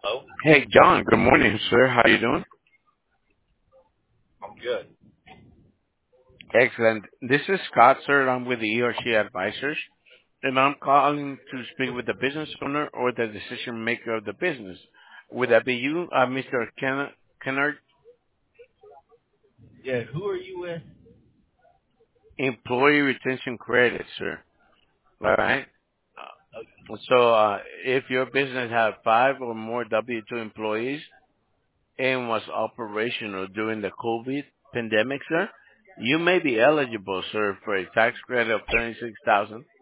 Hello? Hey, John. Good morning, sir. How you doing? I'm good. Excellent. This is Scott, sir. I'm with the ERC Advisors, and I'm calling to speak with the business owner or the decision maker of the business. Would that be you, Mr. Kennard? Yeah, who are you with? Employee retention credit, sir. All right. Oh, So, if your business had 5 or more W-2 employees and was operational during the COVID pandemic, sir, you may be eligible, sir, for a tax credit of 26,000